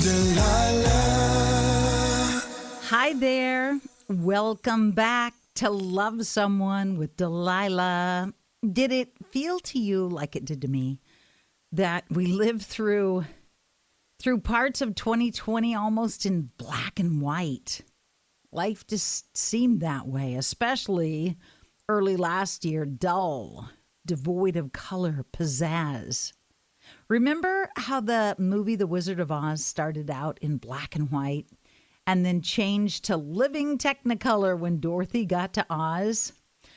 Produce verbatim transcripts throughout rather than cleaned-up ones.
Delilah. Hi there. Welcome back to Love Someone with Delilah. Did it feel to you like it did to me that we lived through through parts of twenty twenty almost in black and white? Life just seemed that way, especially early last year, dull, devoid of color, pizzazz. Remember how the movie The Wizard of Oz started out in black and white and then changed to living Technicolor when Dorothy got to Oz?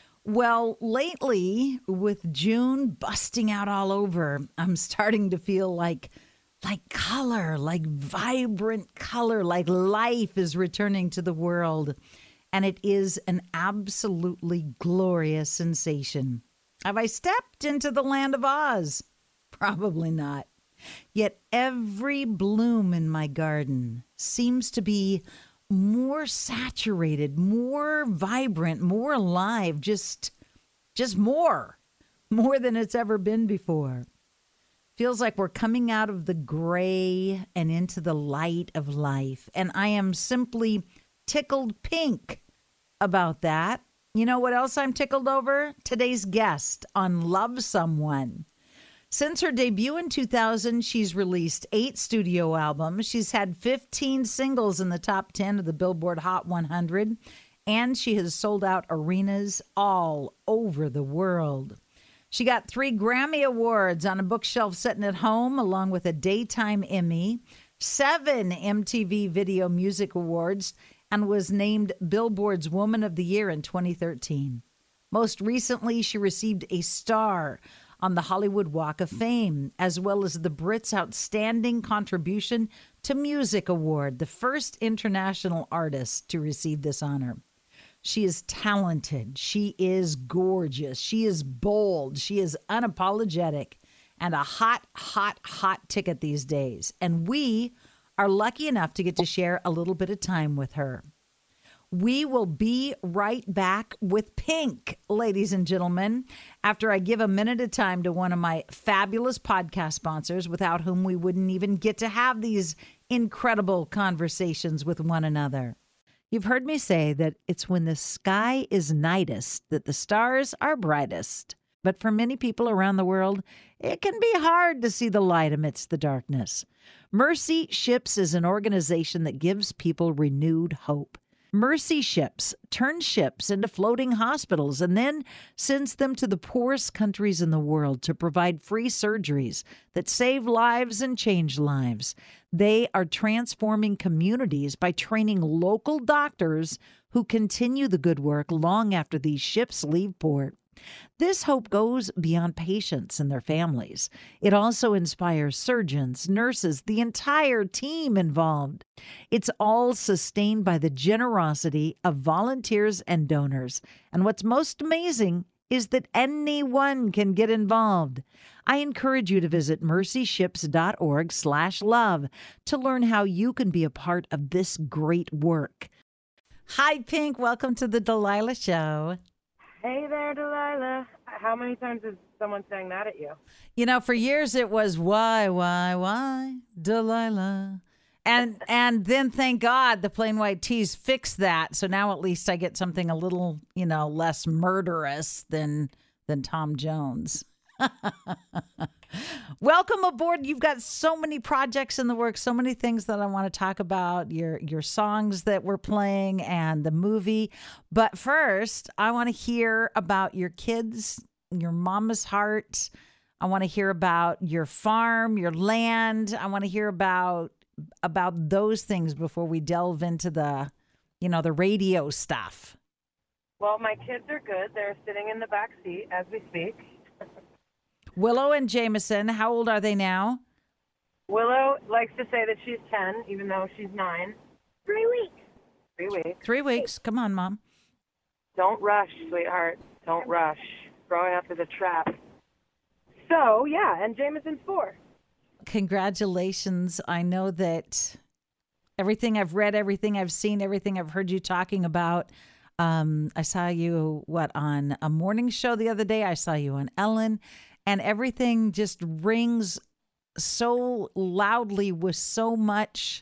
Well, lately, with June busting out all over, I'm starting to feel like like color, like vibrant color, like life is returning to the world. And it is an absolutely glorious sensation. Have I stepped into the land of Oz? Probably not. Yet every bloom in my garden seems to be more saturated, more vibrant, more alive, just just more, more than it's ever been before. Feels like we're coming out of the gray and into the light of life. And I am simply tickled pink about that. You know what else I'm tickled over? Today's guest on Love Someone. Since her debut in two thousand, she's released eight studio albums. She's had fifteen singles in the top ten of the Billboard Hot one hundred, and she has sold out arenas all over the world. She got three Grammy Awards on a bookshelf sitting at home, along with a Daytime Emmy, seven M T V Video Music Awards, and was named Billboard's Woman of the Year in twenty thirteen. Most recently, she received a star on the Hollywood Walk of Fame, as well as the Brits Outstanding Contribution to Music Award, the first international artist to receive this honor. She is talented. She is gorgeous. She is bold. She is unapologetic and a hot, hot, hot ticket these days. And we are lucky enough to get to share a little bit of time with her. We will be right back with Pink, ladies and gentlemen, after I give a minute of time to one of my fabulous podcast sponsors, without whom we wouldn't even get to have these incredible conversations with one another. You've heard me say that it's when the sky is nightest that the stars are brightest. But for many people around the world, it can be hard to see the light amidst the darkness. Mercy Ships is an organization that gives people renewed hope. Mercy Ships turns ships into floating hospitals and then sends them to the poorest countries in the world to provide free surgeries that save lives and change lives. They are transforming communities by training local doctors who continue the good work long after these ships leave port. This hope goes beyond patients and their families. It also inspires surgeons, nurses, the entire team involved. It's all sustained by the generosity of volunteers and donors. And what's most amazing is that anyone can get involved. I encourage you to visit mercyships.org slash love to learn how you can be a part of this great work. Hi, Pink. Welcome to the Delilah Show. Hey there, Delilah. How many times has someone sang that at you? You know, for years it was, why, why, why, Delilah. And and then, thank God, the Plain White T's fixed that. So now at least I get something a little, you know, less murderous than than Tom Jones. Welcome aboard. You've got so many projects in the works, so many things that I want to talk about, your your songs that we're playing and the movie. But first, I want to hear about your kids, your mama's heart. I want to hear about your farm, your land. I want to hear about about those things before we delve into the, you know, the radio stuff. Well, my kids are good. They're sitting in the back seat as we speak. Willow and Jameson, how old are they now? Willow likes to say that she's ten, even though she's nine. Three weeks. Three weeks. Three weeks. Come on, Mom. Don't rush, sweetheart. Don't rush. Growing up is a trap. So, yeah, and Jameson's four. Congratulations. I know that everything I've read, everything I've seen, everything I've heard you talking about, um, I saw you, what, on a morning show the other day. I saw you on Ellen. And everything just rings so loudly with so much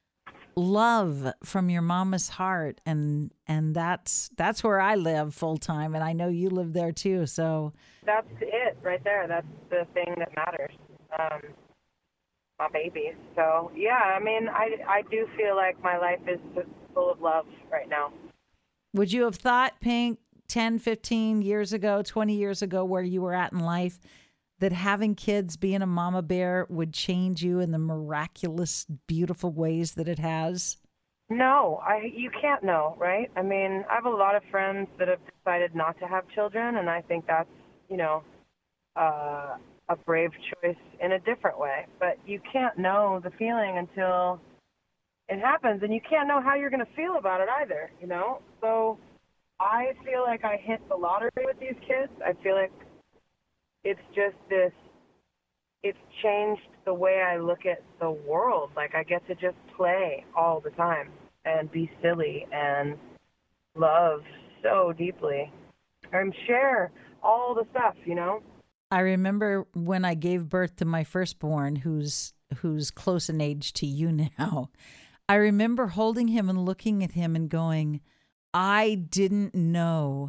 love from your mama's heart, and and that's that's where I live full time, and I know you live there too. So That's it right there. That's the thing that matters. Um, my babies. So yeah, I mean, I I do feel like my life is full of love right now. would you have thought, Pink, ten, fifteen years ago, twenty years ago, where you were at in life, that having kids, being a mama bear, would change you in the miraculous, beautiful ways that it has? No, I you can't know, right? I mean, I have a lot of friends that have decided not to have children, and I think that's, you know, uh, a brave choice in a different way. But you can't know the feeling until it happens, and you can't know how you're going to feel about it either, you know? So I feel like I hit the lottery with these kids. I feel like it's just this, it's changed the way I look at the world. Like, I get to just play all the time and be silly and love so deeply and share all the stuff, you know? I remember when I gave birth to my firstborn, who's who's close in age to you now. I remember holding him and looking at him and going, I didn't know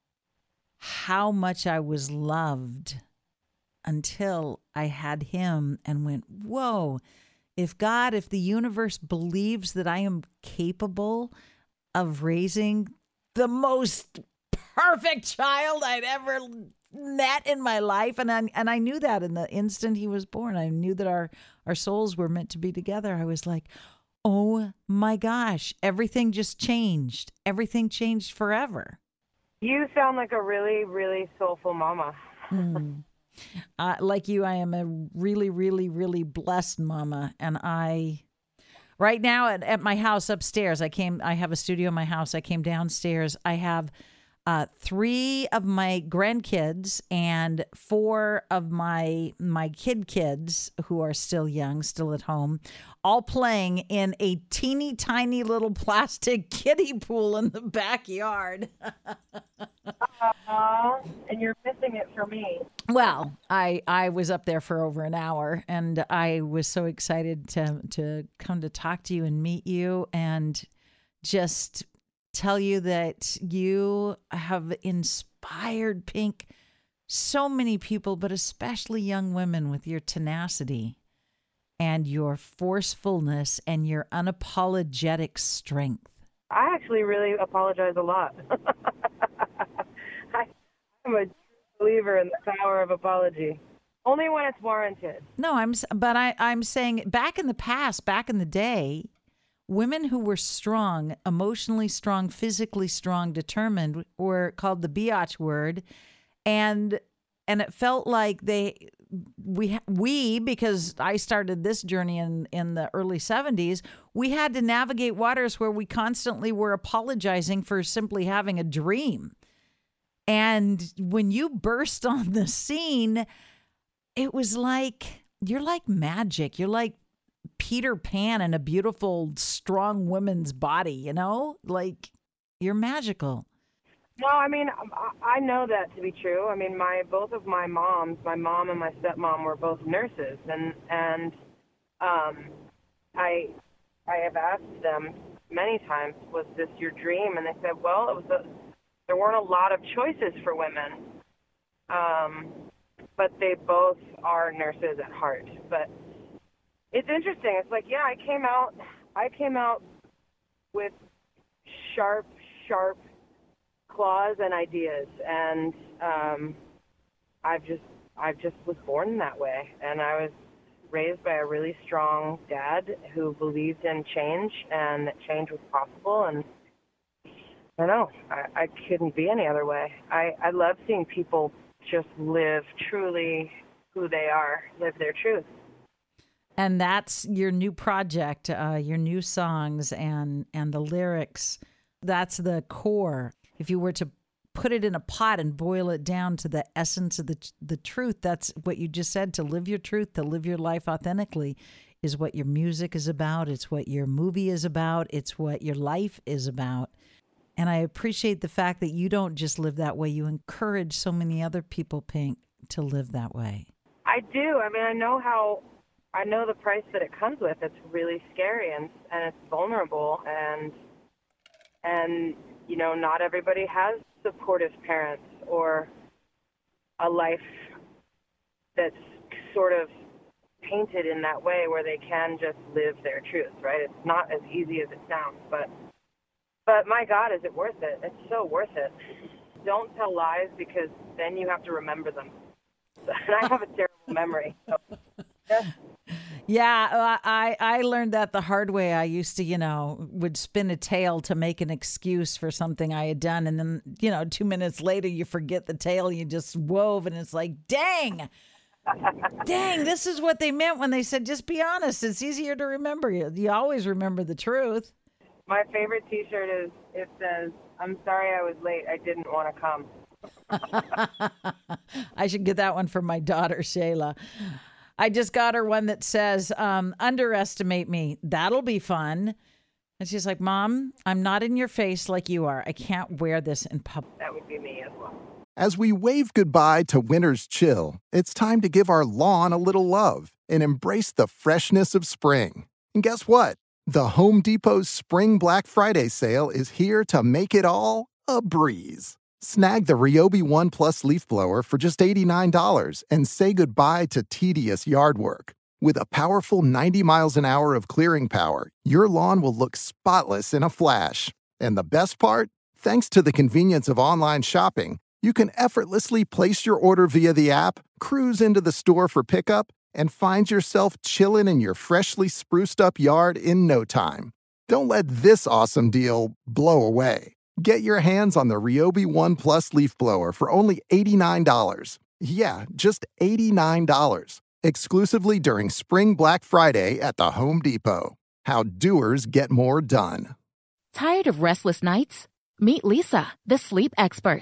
how much I was loved until I had him, and went, whoa, if God, if the universe believes that I am capable of raising the most perfect child I'd ever met in my life, and I, and I knew that in the instant he was born. I knew that our, our souls were meant to be together. I was like, oh my gosh, everything just changed. Everything changed forever. You sound like a really, really soulful mama. Mm. Uh, like you, I am a really, really, really blessed mama. And I, right now at, at my house upstairs, I came, I have a studio in my house. I came downstairs. I have uh, three of my grandkids and four of my, my kid kids who are still young, still at home, all playing in a teeny tiny little plastic kiddie pool in the backyard. Aww, and you're missing it for me. Well, I, I was up there for over an hour, and I was so excited to to come to talk to you and meet you and just tell you that you have inspired, Pink, so many people, but especially young women, with your tenacity and your forcefulness and your unapologetic strength. I actually really apologize a lot. I, I'm a believer in the power of apology. Only when it's warranted. No, I'm, s- but I, I'm saying back in the past, back in the day, women who were strong, emotionally strong, physically strong, determined, were called the biatch word, and and it felt like they we we because I started this journey in in the early seventies. We had to navigate waters where we constantly were apologizing for simply having a dream. And when you burst on the scene, it was like, you're like magic. You're like Peter Pan in a beautiful, strong woman's body, you know? Like, you're magical. No, I mean, I I know that to be true. I mean, my both of my moms, my mom and my stepmom, were both nurses, and and um, I I have asked them many times, was this your dream? And they said, well, it was a, there weren't a lot of choices for women, um, but they both are nurses at heart. But it's interesting. It's like, yeah, I came out, I came out with sharp, sharp claws and ideas, and um, I've just, I just was born that way, and I was raised by a really strong dad who believed in change and that change was possible, and I don't know, I, I couldn't be any other way. I, I love seeing people just live truly who they are, live their truth. And that's your new project, uh, your new songs and and the lyrics. That's the core. If you were to put it in a pot and boil it down to the essence of the the truth, that's what you just said. To live your truth, to live your life authentically, is what your music is about. It's what your movie is about. It's what your life is about. And I appreciate the fact that you don't just live that way. You encourage so many other people, Pink, to live that way. I do. I mean, I know how I know the price that it comes with. It's really scary and and it's vulnerable, and and you know, not everybody has supportive parents or a life that's sort of painted in that way where they can just live their truth, right? It's not as easy as it sounds, but but my God, is it worth it? It's so worth it. Don't tell lies, because then you have to remember them. And I have a terrible memory. So, yeah. Yeah, uh, I, I learned that the hard way. I used to, you know, would spin a tale to make an excuse for something I had done. And then, you know, two minutes later, you forget the tale you just wove. And it's like, dang, dang, this is what they meant when they said, just be honest. It's easier to remember. You, you always remember the truth. My favorite T-shirt is, it says, I'm sorry I was late. I didn't want to come. I should get that one for my daughter, Shayla. I just got her one that says, um, underestimate me. That'll be fun. And she's like, Mom, I'm not in your face like you are. I can't wear this in public. That would be me as well. As we wave goodbye to winter's chill, it's time to give our lawn a little love and embrace the freshness of spring. And guess what? The Home Depot's Spring Black Friday sale is here to make it all a breeze. Snag the Ryobi One Plus leaf blower for just eighty-nine dollars and say goodbye to tedious yard work. With a powerful ninety miles an hour of clearing power, your lawn will look spotless in a flash. And the best part? Thanks to the convenience of online shopping, you can effortlessly place your order via the app, cruise into the store for pickup, and find yourself chilling in your freshly spruced up yard in no time. Don't let this awesome deal blow away. Get your hands on the Ryobi One Plus leaf blower for only eighty-nine dollars. Yeah, just eighty-nine dollars. Exclusively during Spring Black Friday at the Home Depot. How doers get more done. Tired of restless nights? Meet Lisa, the sleep experts.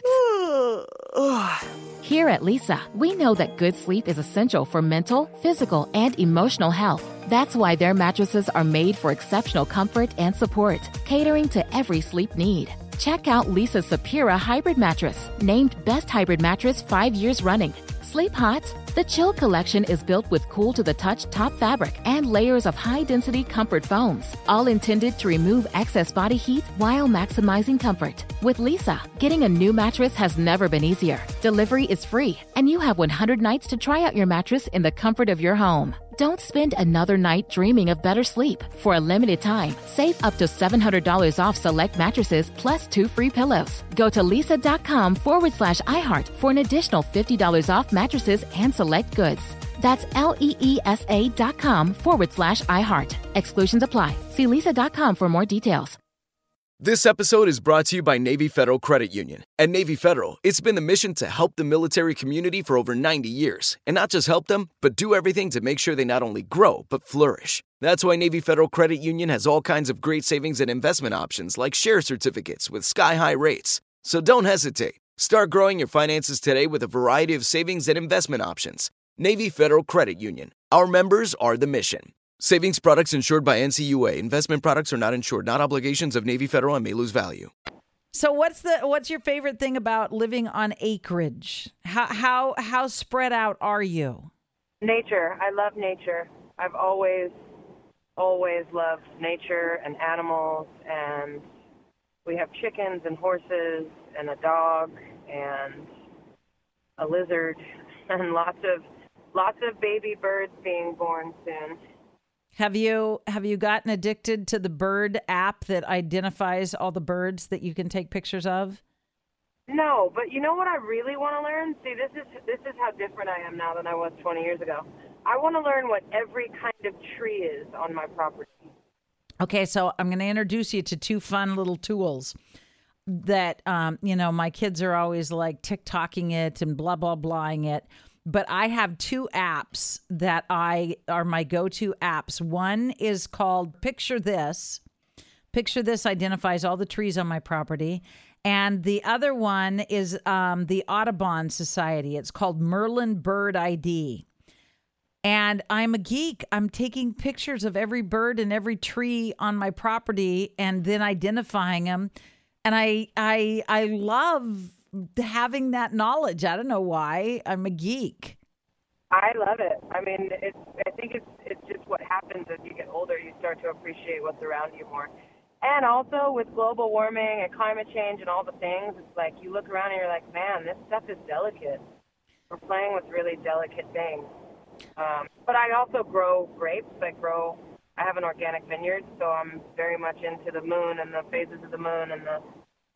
Here at Lisa, we know that good sleep is essential for mental, physical, and emotional health. That's why their mattresses are made for exceptional comfort and support, catering to every sleep need. Check out Lisa's Sapira Hybrid Mattress, named Best Hybrid Mattress five years running. Sleep hot? The Chill Collection is built with cool-to-the-touch top fabric and layers of high-density comfort foams, all intended to remove excess body heat while maximizing comfort. With Lisa, getting a new mattress has never been easier. Delivery is free, and you have one hundred nights to try out your mattress in the comfort of your home. Don't spend another night dreaming of better sleep. For a limited time, save up to seven hundred dollars off select mattresses plus two free pillows. Go to lisa.com forward slash iHeart for an additional fifty dollars off mattresses and select goods. That's L-E-E-S-A dot com forward slash iHeart. Exclusions apply. See lisa.com for more details. This episode is brought to you by Navy Federal Credit Union. At Navy Federal, it's been the mission to help the military community for over ninety years. And not just help them, but do everything to make sure they not only grow, but flourish. That's why Navy Federal Credit Union has all kinds of great savings and investment options like share certificates with sky-high rates. So don't hesitate. Start growing your finances today with a variety of savings and investment options. Navy Federal Credit Union. Our members are the mission. Savings products insured by N C U A. Investment products are not insured, not obligations of Navy Federal and may lose value. So what's the what's your favorite thing about living on acreage? How how how spread out are you? Nature. I love nature. I've always, always loved nature and animals, and we have chickens and horses and a dog and a lizard and lots of lots of baby birds being born soon. Have you have you gotten addicted to the bird app that identifies all the birds that you can take pictures of? No, but you know what I really want to learn? See, this is this is how different I am now than I was twenty years ago. I want to learn what every kind of tree is on my property. Okay, so I'm going to introduce you to two fun little tools that, um, you know, my kids are always like TikToking it and blah, blah, blahing it. But I have two apps that I are my go-to apps. One is called Picture This. Picture This identifies all the trees on my property. And the other one is um, the Audubon Society. It's called Merlin Bird I D. And I'm a geek. I'm taking pictures of every bird and every tree on my property and then identifying them. And I I I love having that knowledge. I don't know why. I'm a geek. I love it. I mean, it's. I think it's it's what happens as you get older. You start to appreciate what's around you more. And also with global warming and climate change and all the things, it's like you look around and you're like, man, this stuff is delicate. We're playing with really delicate things. Um, but I also grow grapes. I grow, I have an organic vineyard, so I'm very much into the moon and the phases of the moon and the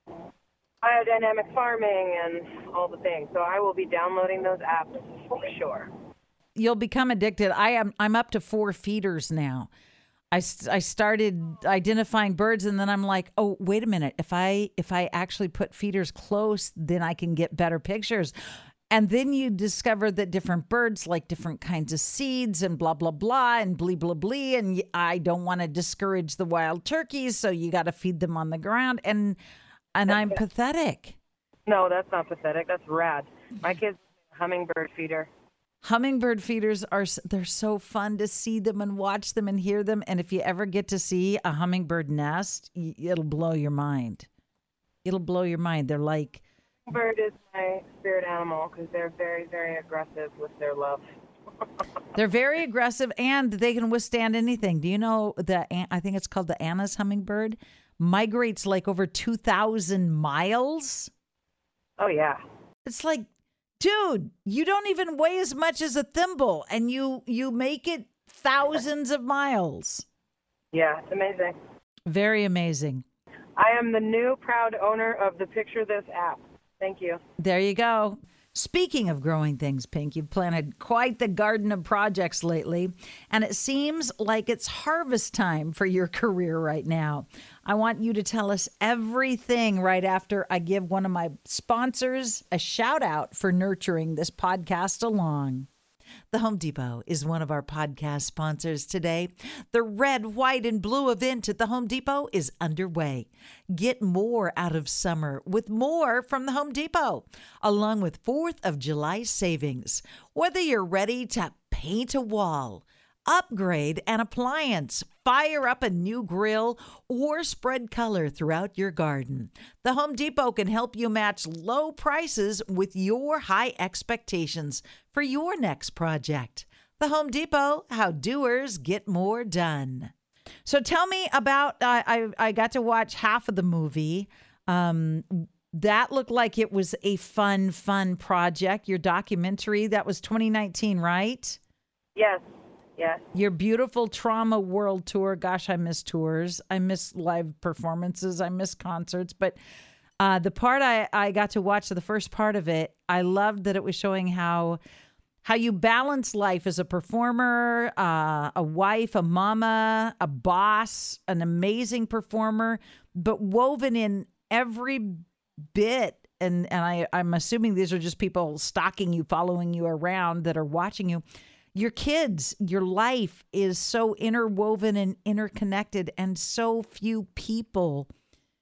biodynamic farming and all the things. So I will be downloading those apps for sure. You'll become addicted. I am, I'm up to four feeders now. I, I started identifying birds, and then I'm like, oh, wait a minute. If I if I actually put feeders close, then I can get better pictures. And then you discover that different birds like different kinds of seeds and blah, blah, blah, and blee, blah, blee. And I don't want to discourage the wild turkeys, so you got to feed them on the ground. And and I'm pathetic. No, that's not pathetic. That's rad. My kid's a hummingbird feeder. Hummingbird feeders are, they're so fun to see them and watch them and hear them. And if you ever get to see a hummingbird nest, it'll blow your mind. It'll blow your mind. They're like... Bird is my spirit animal because they're very, very aggressive with their love. They're very aggressive and they can withstand anything. Do you know that, I think it's called the Anna's hummingbird, migrates like over two thousand miles? Oh, yeah. It's like, dude, you don't even weigh as much as a thimble, and you you make it thousands of miles. Yeah, it's amazing. Very amazing. I am the new proud owner of the Picture This app. Thank you. There you go. Speaking of growing things, Pink, you've planted quite the garden of projects lately, and it seems like it's harvest time for your career right now. I want you to tell us everything right after I give one of my sponsors a shout out for nurturing this podcast along. The Home Depot is one of our podcast sponsors today. The red, white, and blue event at the Home Depot is underway. Get more out of summer with more from the Home Depot, along with fourth of July savings. Whether you're ready to paint a wall, upgrade an appliance, fire up a new grill, or spread color throughout your garden, the Home Depot can help you match low prices with your high expectations for your next project. The Home Depot, how doers get more done. So tell me about, uh, I, I got to watch half of the movie. Um, that looked like it was a fun, fun project. Your documentary, that was twenty nineteen, right? Yes. Yes. Your beautiful Trauma World Tour. Gosh, I miss tours. I miss live performances. I miss concerts. But uh, the part I, I got to watch, the first part of it, I loved that it was showing how how you balance life as a performer, uh, a wife, a mama, a boss, an amazing performer, but woven in every bit. And, and I, I'm assuming these are just people stalking you, following you around that are watching you. Your kids, your life is so interwoven and interconnected, and so few people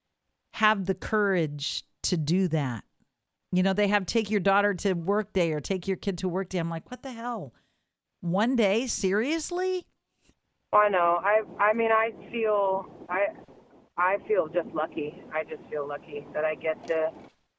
have the courage to do that. You know, they have take your daughter to work day or take your kid to work day. I'm like, what the hell? One day? Seriously? I know. I I mean, I feel I I feel just lucky. I just feel lucky that I get to.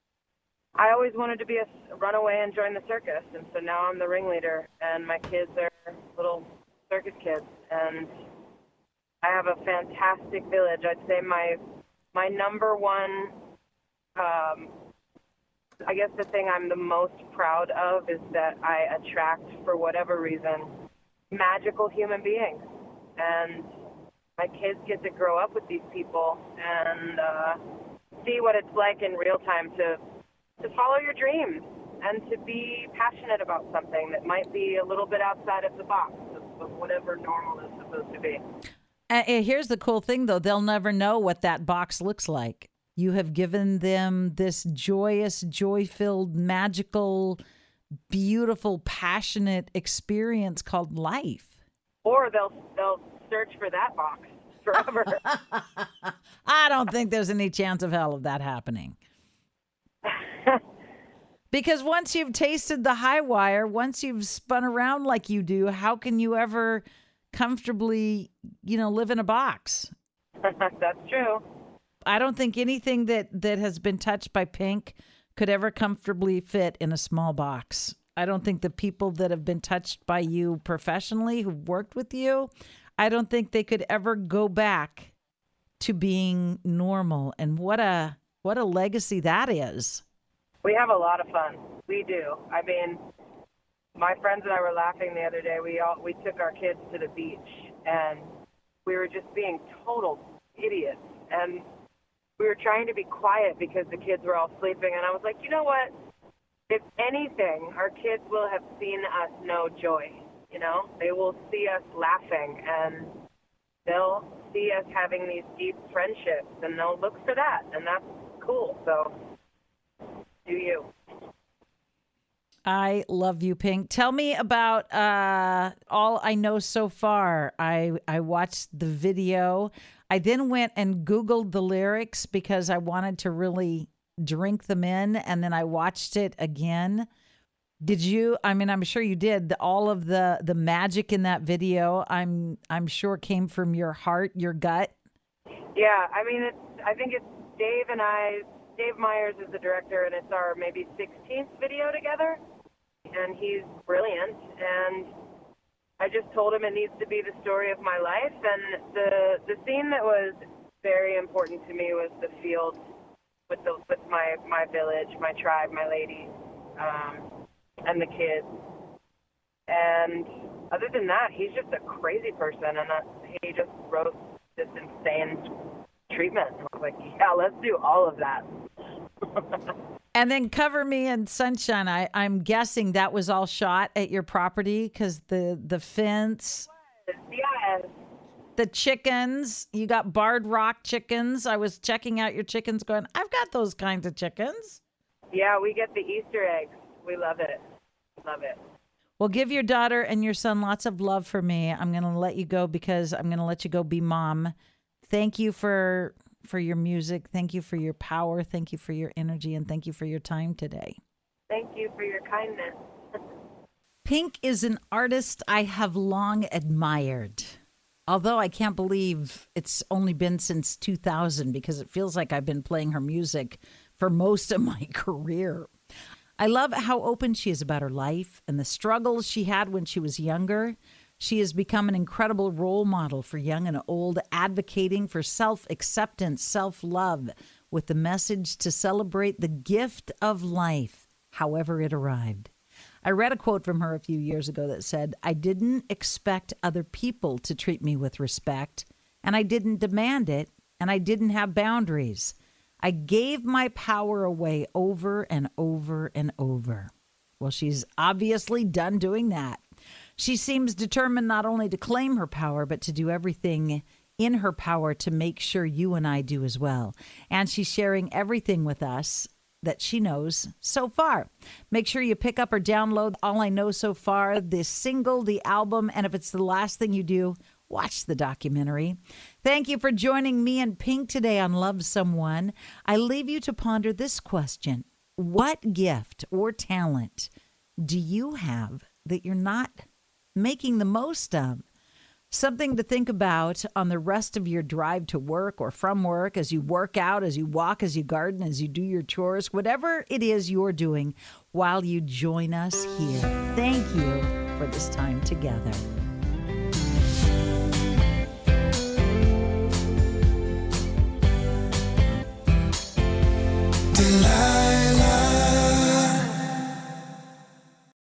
I always wanted to be a runaway and join the circus, and so now I'm the ringleader, and my kids are little circus kids, and I have a fantastic village. I'd say my my number one, um, I guess the thing I'm the most proud of is that I attract, for whatever reason, magical human beings, and my kids get to grow up with these people and uh, see what it's like in real time to to follow your dreams and to be passionate about something that might be a little bit outside of the box of, of whatever normal is supposed to be. And here's the cool thing, though. They'll never know what that box looks like. You have given them this joyous, joy-filled, magical, beautiful, passionate experience called life. Or they'll they'll search for that box forever. I don't think there's any chance of hell of that happening. Because once you've tasted the high wire, once you've spun around like you do, how can you ever comfortably, you know, live in a box? That's true. I don't think anything that, that has been touched by Pink could ever comfortably fit in a small box. I don't think the people that have been touched by you professionally, who've worked with you, I don't think they could ever go back to being normal. And what a what a legacy that is. We have a lot of fun. We do. I mean, my friends and I were laughing the other day. We all we took our kids to the beach, and we were just being total idiots. And we were trying to be quiet because the kids were all sleeping. And I was like, you know what? If anything, our kids will have seen us know joy. You know, they will see us laughing, and they'll see us having these deep friendships, and they'll look for that, and that's cool. So, do you? I love you, Pink. Tell me about uh, All I Know So Far. I, I watched the video. I then went and Googled the lyrics because I wanted to really drink them in, and then I watched it again. Did you? I mean, I'm sure you did. The, all of the, the magic in that video, I'm I'm sure came from your heart, your gut. Yeah, I mean, it's. I think it's Dave and I. Dave Meyers is the director, and it's our maybe sixteenth video together, and he's brilliant. And I just told him it needs to be the story of my life. And the the scene that was very important to me was the field with the with my my village, my tribe, my ladies. Um, and the kids. And other than that, he's just a crazy person, and uh, he just wrote this insane treatment. I was like, yeah, let's do all of that. And then Cover Me in Sunshine. I, I'm guessing that was all shot at your property because the, the fence, yes. the chickens, you got Barred Rock chickens. I was checking out your chickens going, I've got those kinds of chickens. Yeah, we get the Easter eggs. We love it. Love it. Well, give your daughter and your son lots of love for me. I'm going to let you go because I'm going to let you go be mom. Thank you for for your music. Thank you for your power. Thank you for your energy. And thank you for your time today. Thank you for your kindness. Pink is an artist I have long admired. Although I can't believe it's only been since two thousand because it feels like I've been playing her music for most of my career. I love how open she is about her life and the struggles she had when she was younger. She has become an incredible role model for young and old, advocating for self-acceptance, self-love, with the message to celebrate the gift of life, however it arrived. I read a quote from her a few years ago that said, I didn't expect other people to treat me with respect, and I didn't demand it, and I didn't have boundaries. I gave my power away over and over and over. Well, she's obviously done doing that. She seems determined not only to claim her power, but to do everything in her power to make sure you and I do as well. And she's sharing everything with us that she knows so far. Make sure you pick up or download All I Know So Far, the single, the album, and if it's the last thing you do, watch the documentary. Thank you for joining me and Pink today on Love Someone. I leave you to ponder this question. What gift or talent do you have that you're not making the most of? Something to think about on the rest of your drive to work or from work, as you work out, as you walk, as you garden, as you do your chores, whatever it is you're doing while you join us here. Thank you for this time together.